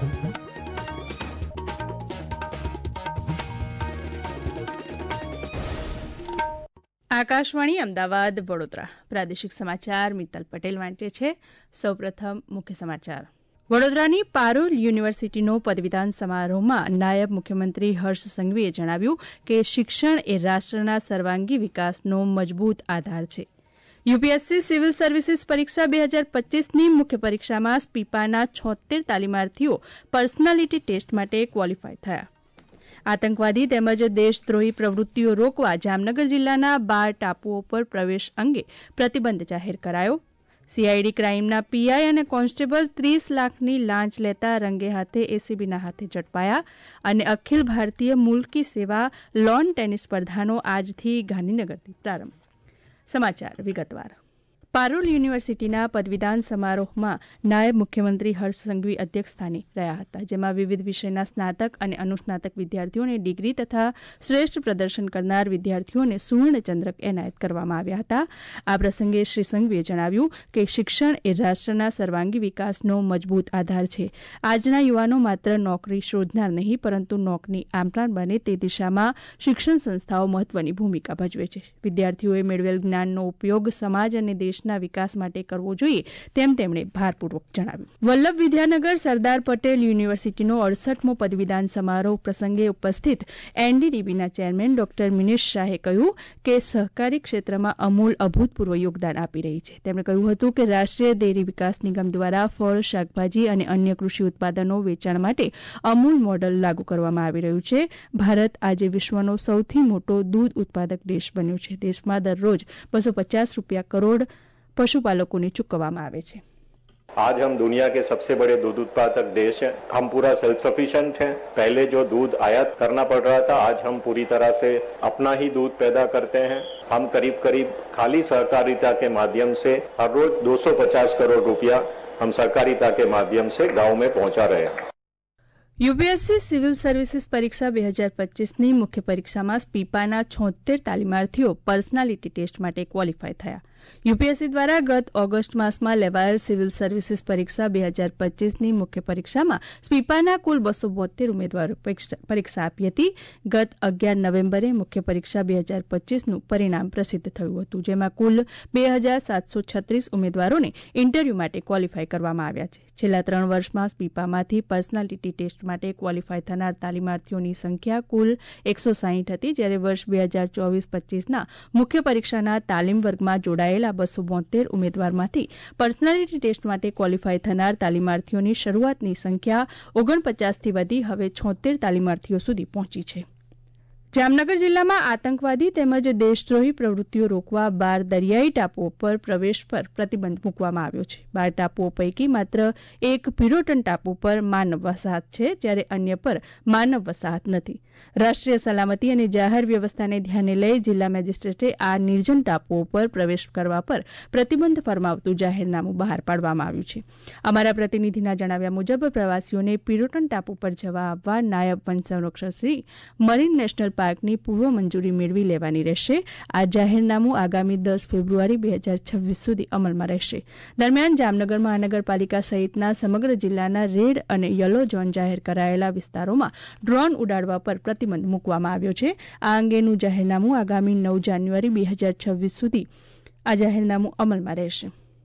આકાશવાણી અમદાવાદ વડોદરા પ્રાદેશિક સમાચાર મિત્તલ પટેલ વાંચે છે. સૌપ્રથમ મુખ્ય સમાચાર. વડોદરાની પારુલ યુનિવર્સિટીનો પદવીદાન સમારોહમાં નાયબ મુખ્યમંત્રી હર્ષ સંઘવીએ જણાવ્યું કે શિક્ષણ એ રાષ્ટ્રના સર્વાંગી વિકાસનો મજબૂત આધાર છે. યુપીએસસી સિવિલ સર્વિસીસ પરીક્ષા 2025ની મુખ્ય પરીક્ષામાં સ્પીપાના 76 તાલીમાર્થીઓ પર્સનાલિટી ટેસ્ટ માટે ક્વોલિફાય થયા. આતંકવાદી તેમજ દેશદ્રોહી પ્રવૃત્તિઓ રોકવા જામનગર જિલ્લાના 12 ટાપુઓ પર પ્રવેશ અંગે પ્રતિબંધ જાહેર કરાયો. સીઆઈડી ક્રાઇમના પીઆઈ અને કોન્સ્ટેબલ 30 લાખની લાંચ લેતા રંગે હાથે એસીબીના હાથે ઝડપાયા. અને અખિલ ભારતીય મુલ્કી સેવા લોન ટેનિસ સ્પર્ધાનો આજથી ગાંધીનગરથી પ્રારંભ. સમાચાર વિગતવાર. પારુલ યુનિવર્સિટીના પદવીદાન સમારોહમાં નાયબ મુખ્યમંત્રી હર્ષ સંઘવી અધ્યક્ષસ્થાને રહ્યા હતા, જેમાં વિવિધ વિષયના સ્નાતક અને અનુસ્નાતક વિદ્યાર્થીઓને ડિગ્રી તથા શ્રેષ્ઠ પ્રદર્શન કરનાર વિદ્યાર્થીઓને સુવર્ણચંદ્રક એનાયત કરવામાં આવ્યા હતા. આ પ્રસંગે શ્રી સંઘવીએ જણાવ્યું કે શિક્ષણ એ રાષ્ટ્રના સર્વાંગી વિકાસનો મજબૂત આધાર છે. આજના યુવાનો માત્ર નોકરી શોધનાર નહીં, પરંતુ નોકરી આપનાર બને તે દિશામાં શિક્ષણ સંસ્થાઓ મહત્વની ભૂમિકા ભજવે છે. વિદ્યાર્થીઓએ મેળવેલ જ્ઞાનનો ઉપયોગ સમાજ અને દેશ વિકાસ માટે કરવો જોઈએ તેમ તેમણે ભારપૂર્વક જણાવ્યું. વલ્લભ વિદ્યાનગર સરદાર પટેલ યુનિવર્સિટીનો 68મો પદવીદાન સમારોહ પ્રસંગે ઉપસ્થિત એનડીડીબીના ચેરમેન ડોક્ટર મિનેશ શાહે કહ્યું કે સહકારી ક્ષેત્રમાં અમૂલ અભૂતપૂર્વ યોગદાન આપી રહી છે. તેમણે કહ્યું હતું કે રાષ્ટ્રીય ડેરી વિકાસ નિગમ દ્વારા ફળ, શાકભાજી અને અન્ય કૃષિ ઉત્પાદનો વેચાણ માટે અમૂલ મોડલ લાગુ કરવામાં આવી રહ્યું છે. ભારત આજે વિશ્વનો સૌથી મોટો દૂધ ઉત્પાદક દેશ બન્યો છે. દેશમાં દરરોજ 250 રૂપિયા કરોડ पशुपालकों ने चुकवामा आवे छे. आज हम दुनिया के सबसे बड़े दूध उत्पादक देश हैं. हम पूरा सेल्फ सफिशिएंट हैं. पहले जो दूध आयात करना पड़ रहा था, आज हम पूरी तरह से अपना ही दूध पैदा करते हैं. हम करीब खाली सहकारिता के माध्यम से हर रोज 250 करोड़ रुपया हम सहकारिता के माध्यम से गांव में पहुंचा रहे हैं. યુપીએસસી સિવિલ સર્વિસીસ પરીક્ષા 2025ની મુખ્ય પરીક્ષામાં સ્પીપાના 76 તાલીમાર્થીઓ પર્સનાલિટી ટેસ્ટ માટે ક્વોલિફાય થયા. યુપીએસસી દ્વારા ગત ઓગસ્ટ માસમાં લેવાયેલ સિવિલ સર્વિસીસ પરીક્ષા 2025ની મુખ્ય પરીક્ષામાં સ્પીપાના કુલ 272 ઉમેદવારો પરીક્ષા આપી હતી. ગત 11 નવેમ્બરે મુખ્ય પરીક્ષા 2025નું પરિણામ પ્રસિદ્ધ થયું હતું, જેમાં કુલ 2736 ઉમેદવારોને ઇન્ટરવ્યૂ માટે ક્વોલિફાય કરવામાં આવ્યા છે. છેલ્લા 3 વર્ષમાં સ્પીપામાંથી પર્સનાલિટી ટેસ્ટ માટે ક્વોલિફાય થનાર તાલીમાર્થીઓની સંખ્યા કુલ 160 હતી, જ્યારે વર્ષ 2024-25ના મુખ્ય પરીક્ષાના તાલીમ વર્ગમાં જોડાયેલા 272 ઉમેદવારમાંથી પર્સનાલિટી ટેસ્ટ માટે ક્વોલિફાય થનાર તાલીમાર્થીઓની શરૂઆતની સંખ્યા 49થી વધી હવે 76 તાલીમાર્થીઓ સુધી પહોંચી છે. જામનગર જિલ્લામાં આતંકવાદી તેમજ દેશદ્રોહી પ્રવૃત્તિઓ રોકવા 12 દરિયાઈ ટાપુઓ પર પ્રવેશ પર પ્રતિબંધ મૂકવામાં આવ્યો છે. 12 ટાપુઓ પૈકી માત્ર એક પિરોટન ટાપુ પર માનવ વસાહત છે, જ્યારે અન્ય પર માનવ વસાહત નથી. રાષ્ટ્રીય સલામતી અને જાહેર વ્યવસ્થાને ધ્યાને લઈ જિલ્લા મેજિસ્ટ્રેટે આ નિર્જન ટાપુઓ પર પ્રવેશ કરવા પર પ્રતિબંધ ફરમાવતું જાહેરનામું બહાર પાડવામાં આવ્યું છે. અમારા પ્રતિનિધિના જણાવ્યા મુજબ પ્રવાસીઓને પિરોટન ટાપુ પર જવા આવવા નાયબ વન સંરક્ષક શ્રી મરીન નેશનલ પાર્કની પૂર્વ મંજૂરી મેળવી લેવાની રહેશે. આ જાહેરનામું આગામી 10 ફેબ્રુઆરી 2026 સુધી અમલમાં રહેશે. દરમિયાન જામનગર મહાનગરપાલિકા સહિતના સમગ્ર જિલ્લાના રેડ અને યલો ઝોન જાહેર કરાયેલા વિસ્તારોમાં ડ્રોન ઉડાડવા પર પ્રતિબંધ મૂકવામાં આવ્યો છે. આ અંગેનું જાહેરનામું આગામી 9 જાન્યુઆરી 2026 સુધી આ જાહેરનામું અમલમાં રહેશે.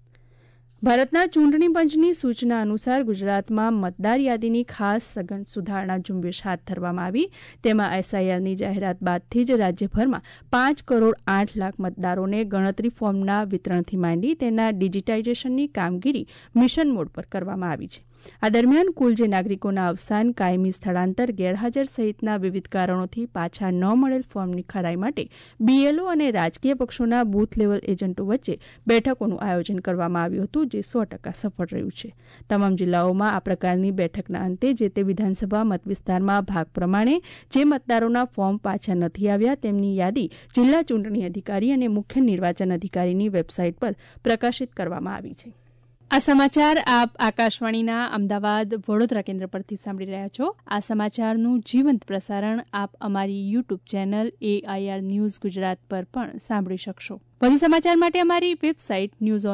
ભારતના ચૂંટણી પંચની સૂચના અનુસાર ગુજરાતમાં મતદાર યાદીની ખાસ સઘન સુધારણા ઝુંબેશ હાથ ધરવામાં આવી. તેમાં એસઆઈઆરની જાહેરાત બાદથી જ રાજ્યભરમાં 5 કરોડ 8 લાખ મતદારોને ગણતરી ફોર્મના વિતરણથી માંડી તેના ડિજિટાઇઝેશનની કામગીરી મિશન મોડ પર કરવામાં આવી છે. આ દરમિયાન કુલ જે નાગરિકોના અવસાન, કાયમી સ્થળાંતર, ગેરહાજર સહિતના વિવિધ કારણોથી પાછા ન મળેલ ફોર્મની ખરાઈ માટે બીએલઓ અને રાજકીય પક્ષોના બૂથ લેવલ એજન્ટો વચ્ચે બેઠકોનું આયોજન કરવામાં આવ્યું હતું, જે 100% સફળ રહ્યું છે. તમામ જિલ્લાઓમાં આ પ્રકારની બેઠકના અંતે જે તે વિધાનસભા મતવિસ્તારમાં ભાગ પ્રમાણે જે મતદારોના ફોર્મ પાછા નથી આવ્યા તેમની યાદી જિલ્લા ચૂંટણી અધિકારી અને મુખ્ય નિર્વાચન અધિકારીની વેબસાઇટ પર પ્રકાશિત કરવામાં આવી છે. આ સમાચાર આપ આકાશવાણીના અમદાવાદ વડોદરા કેન્દ્ર પરથી સાંભળી રહ્યા છો. આ સમાચારનું જીવંત પ્રસારણ આપ અમારી YouTube channel AIR news Gujarat પર પણ સાંભળી શકશો. વધુ સમાચાર માટે અમારી વેબસાઇટ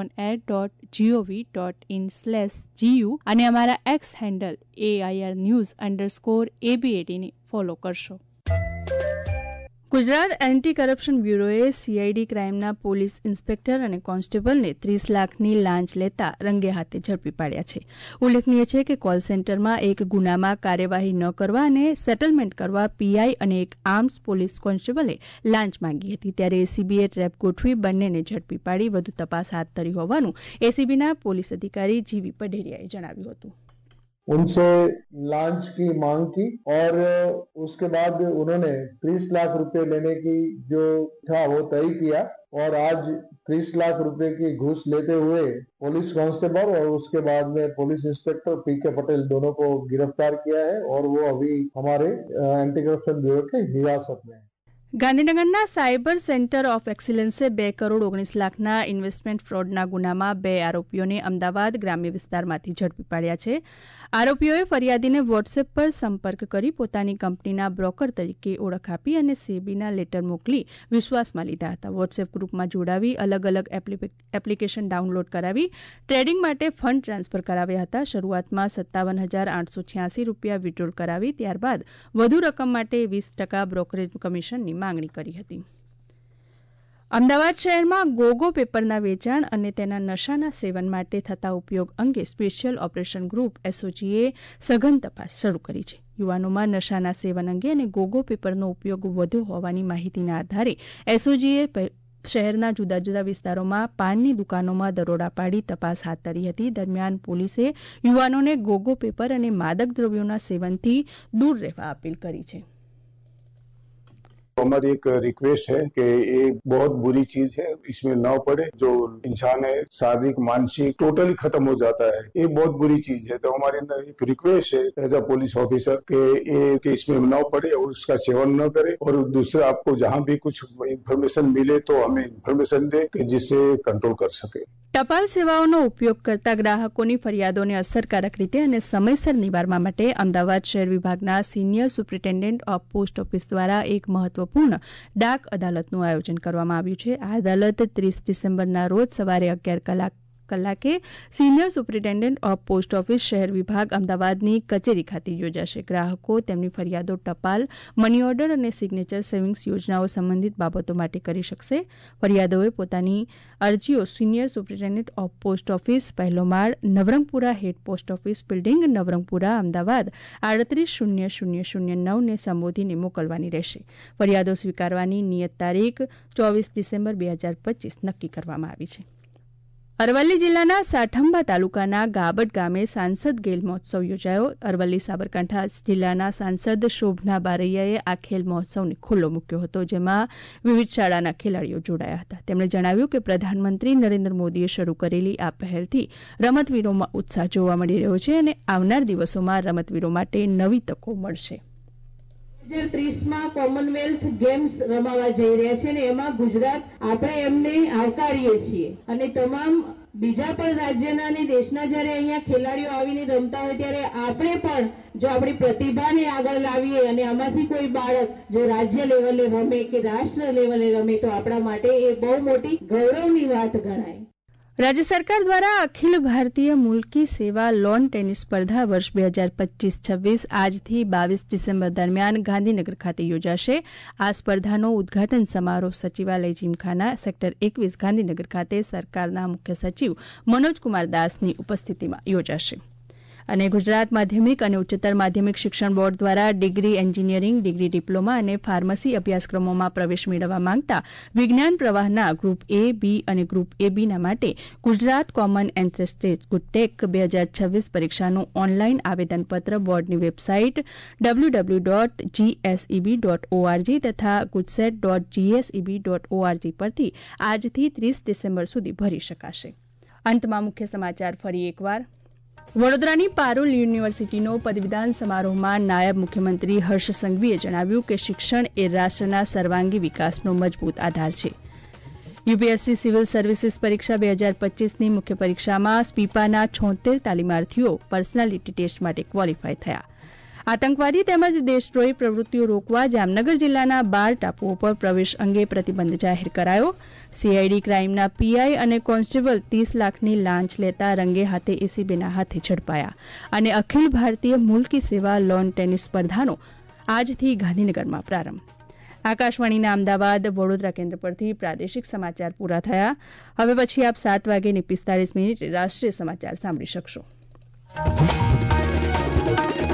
newsonair.gov.in/gu અને અમારા એક્સ હેન્ડલ AIR_news_AB80 ને ફોલો કરશો. ગુજરાત એન્ટી કરપ્શન બ્યુરોએ CID ક્રાઇમના પોલીસ ઇન્સ્પેક્ટર અને કોન્સ્ટેબલને 30 લાખની લાંચ લેતા રંગે હાથે ઝડપી પાડ્યા છે. ઉલ્લેખનીય છે કે કોલ સેન્ટરમાં એક ગુનામાં કાર્યવાહી ન કરવા અને સેટલમેન્ટ કરવા PI અને એક આર્મ્સ પોલીસ કોન્સ્ટેબલે લાંચ માંગી હતી. ત્યારે ACBએ ટ્રેપ ગોઠવી બંનેને ઝડપી પાડી વધુ તપાસ હાથ ધરી હોવાનું ACBના પોલીસ અધિકારી GV પઢેરિયાએ જણાવ્યું હતું. उनसे लांच की मांग की और उसके बाद उन्होंने 30 लाख रुपए लेने की जो था वो तय किया और आज 30 लाख रुपए की घूस लेते हुए पुलिस कांस्टेबल और उसके बाद में पुलिस इंस्पेक्टर PK पटेल दोनों को गिरफ्तार किया है और वो अभी हमारे एंटी करप्शन ब्यूरो के हिरासत में है. ગાંધીનગરના સાયબર સેન્ટર ઓફ એક્સિલન્સે 2 કરોડ 19 લાખના ઇન્વેસ્ટમેન્ટ ફ્રોડના ગુનામાં 2 આરોપીઓને અમદાવાદ ગ્રામ્ય વિસ્તારમાંથી ઝડપી પાડ્યા છે. આરોપીઓએ ફરિયાદીને વોટ્સએપ પર સંપર્ક કરી પોતાની કંપનીના બ્રોકર તરીકે ઓળખ આપી અને સેબીના લેટર મોકલી વિશ્વાસમાં લીધા હતા. વોટ્સએપ ગ્રુપમાં જોડાવી અલગ અલગ એપ્લિકેશન ડાઉનલોડ કરાવી ટ્રેડિંગ માટે ફંડ ટ્રાન્સફર કરાવ્યા હતા. શરૂઆતમાં 57,886 રૂપિયા વિડ્રોલ કરાવી ત્યારબાદ વધુ રકમ માટે 20% બ્રોકરેજ કમિશનની માંગણી કરી હતી. અમદાવાદ શહેરમાં ગોગો પેપરના વેચાણ અને તેના નશાના સેવન માટે થતા ઉપયોગ અંગે સ્પેશિયલ ઓપરેશન ગ્રુપ SOGએ સઘન તપાસ શરૂ કરી છે. યુવાનોમાં નશાના સેવન અંગે અને ગોગો પેપરનો ઉપયોગ વધુ હોવાની માહિતીના આધારે SOGએ શહેરના જુદા જુદા વિસ્તારોમાં પાનની દુકાનોમાં દરોડા પાડી તપાસ હાથ ધરી હતી. દરમિયાન પોલીસે યુવાનોને ગોગો પેપર અને માદક દ્રવ્યોના સેવનથી દૂર રહેવા અપીલ કરી છે. हमारी एक रिक्वेस्ट है कि ये बहुत बुरी चीज है, इसमें न पड़े. जो इंसान है शारीरिक मानसिक टोटली खत्म हो जाता है, ये बहुत बुरी चीज है. तो हमारी एक रिक्वेस्ट है एज अ पुलिस ऑफिसर कि इसमें न पड़े और उसका सेवन न करे. और दूसरा आपको जहाँ भी कुछ इन्फॉर्मेशन मिले तो हमें इन्फॉर्मेशन दे कि जिससे कंट्रोल कर सके. ટપાલ સેવાઓનો ઉપયોગ કરતા ગ્રાહકોની ફરિયાદોને અસરકારક રીતે અને સમયસર નિવારવા માટે અમદાવાદ શહેર વિભાગના senior superintendent of post office દ્વારા એક મહત્વપૂર્ણ ડાક અદાલતનું આયોજન કરવામાં આવ્યું છે. આ અદાલત 30 ડિસેમ્બરના રોજ સવારે 11 કલાકે senior superintendent of post office શહેર વિભાગ અમદાવાદની કચેરી ખાતે યોજાશે. ગ્રાહકો તેમની ફરિયાદો ટપાલ, મની ઓર્ડર અને સિગ્નેચર સેવિંગ્સ યોજનાઓ સંબંધિત બાબતો માટે કરી શકશે. ફરિયાદોએ પોતાની અરજીઓ senior superintendent of post office, પહેલો માળ, Navrangpura head post office building, Navrangpura, Ahmedabad 380009 ને સંબોધીને મોકલવાની રહેશે. ફરિયાદો સ્વીકારવાની નિયત તારીખ 24 ડિસેમ્બર 2025 નક્કી કરવામાં આવી છે. અરવલ્લી જિલ્લાના સાઠંબા તાલુકાના ગાબડ ગામે સાંસદ ખેલ મહોત્સવ યોજાયો. અરવલ્લી સાબરકાંઠા જિલ્લાના સાંસદ શોભના બારૈયાએ આ ખેલ મહોત્સવને ખુલ્લો મૂક્યો હતો, જેમાં વિવિધ શાળાના ખેલાડીઓ જોડાયા હતા. તેમણે જણાવ્યું કે પ્રધાનમંત્રી નરેન્દ્ર મોદીએ શરૂ કરેલી આ પહેલથી રમતવીરોમાં ઉત્સાહ જોવા મળી રહ્યો છે અને આવનાર દિવસોમાં રમતવીરો માટે નવી તકો મળશે. 2030માં કોમનવેલ્થ ગેમ્સ રમાવા જઈ રહ્યા છે અને એમાં ગુજરાત આપણે એમને આવકારીએ છીએ અને તમામ બીજા પણ રાજ્યના અને દેશના જ્યારે અહીંયા ખેલાડીઓ આવીને રમતા હોય ત્યારે આપણે પણ જો આપણી પ્રતિભાને આગળ લાવીએ અને આમાંથી કોઈ બાળક જો રાજ્ય લેવલે રમે કે રાષ્ટ્ર લેવલે રમે તો આપણા માટે એ બહુ મોટી ગૌરવની વાત ગણાય. રાજ્ય સરકાર દ્વારા અખિલ ભારતીય મુલ્કી સેવા લોન ટેનિસ સ્પર્ધા વર્ષ 2025-26 આજથી 22 ડિસેમ્બર દરમિયાન ગાંધીનગર ખાતે યોજાશે. આ સ્પર્ધાનો ઉદઘાટન સમારોહ સચિવાલય જીમખાના સેક્ટર 21 ગાંધીનગર ખાતે સરકારના મુખ્ય સચિવ મનોજકુમાર દાસની ઉપસ્થિતિમાં યોજાશે. અને ગુજરાત માધ્યમિક અને ઉચ્ચતર માધ્યમિક શિક્ષણ બોર્ડ દ્વારા ડિગ્રી એન્જિનિયરિંગ, ડિગ્રી ડિપ્લોમા અને ફાર્મસી અભ્યાસક્રમોમાં પ્રવેશ મેળવવા માંગતા વિજ્ઞાન પ્રવાહના ગ્રુપ A, B અને ગ્રુપ AB-ના માટે ગુજરાત કોમન એન્ટ્રન્સ ટેસ્ટ ગુટેક 2026 પરીક્ષાનું ઓનલાઈન આવેદનપત્ર બોર્ડની વેબસાઇટ www.gseb.org તથા gusset.gseb.org પરથી આજથી 30 ડિસેમ્બર સુધી ભરી શકાશે. અંતમાં મુખ્ય સમાચાર ફરી એકવાર. વડોદરાની પારુલ યુનિવર્સિટીનો પદવીદાન સમારોહમાં નાયબ મુખ્યમંત્રી હર્ષ સંઘવીએ જણાવ્યું કે શિક્ષણ એ રાષ્ટ્રના સર્વાંગી વિકાસનો મજબૂત આધાર છે. યુપીએસસી સિવિલ સર્વિસીસ પરીક્ષા 2025ની મુખ્ય પરીક્ષામાં સ્પીપાના 76 તાલીમાર્થીઓ પર્સનાલિટી ટેસ્ટ માટે ક્વોલિફાય થયા. આતંકવાદી તેમજ દેશદ્રોહી પ્રવૃત્તિઓ રોકવા જામનગર જિલ્લાના 12 ટાપુઓ પર પ્રવેશ અંગે પ્રતિબંધ જાહેર કરાયો. સીઆઈડી ક્રાઇમના પીઆઈ અને કોન્સ્ટેબલ 30 લાખની લાંચ લેતા રંગે હાથે એસીબીના હાથે ઝડપાયા. અને અખિલ ભારતીય મુલ્કી સેવા લોન ટેનિસ સ્પર્ધાનો આજથી ગાંધીનગરમાં પ્રારંભ. આકાશવાણીના અમદાવાદ વડોદરા કેન્દ્ર પરથી પ્રાદેશિક સમાચાર પૂરા થયા. હવે પછી આપ 7:45 રાષ્ટ્રીય સમાચાર સાંભળી શકશો.